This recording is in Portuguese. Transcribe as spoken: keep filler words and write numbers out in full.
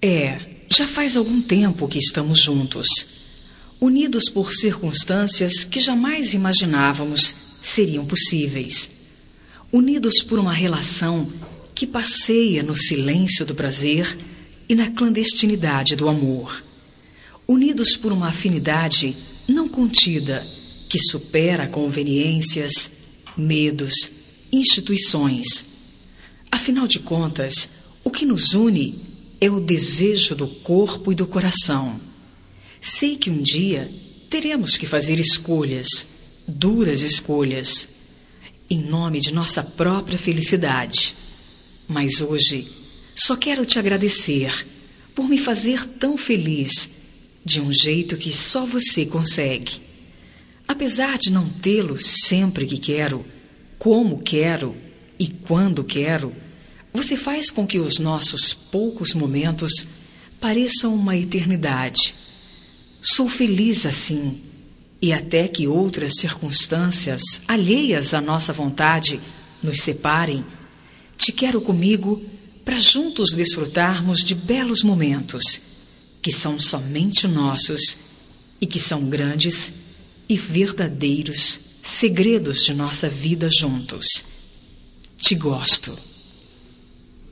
É, já faz algum tempo que estamos juntos, unidos por circunstâncias que jamais imaginávamos seriam possíveis, unidos por uma relação que passeia no silêncio do prazer e na clandestinidade do amor, unidos por uma afinidade não contida que supera conveniências, medos, instituições. Afinal de contas, o que nos une é o desejo do corpo e do coração. Sei que um dia teremos que fazer escolhas, duras escolhas, em nome de nossa própria felicidade. Mas hoje só quero te agradecer por me fazer tão feliz, de um jeito que só você consegue. Apesar de não tê-lo sempre que quero, como quero e quando quero, você faz com que os nossos poucos momentos pareçam uma eternidade. Sou feliz assim, e até que outras circunstâncias alheias à nossa vontade nos separem, te quero comigo para juntos desfrutarmos de belos momentos, que são somente nossos e que são grandes e verdadeiros segredos de nossa vida juntos. Te gosto.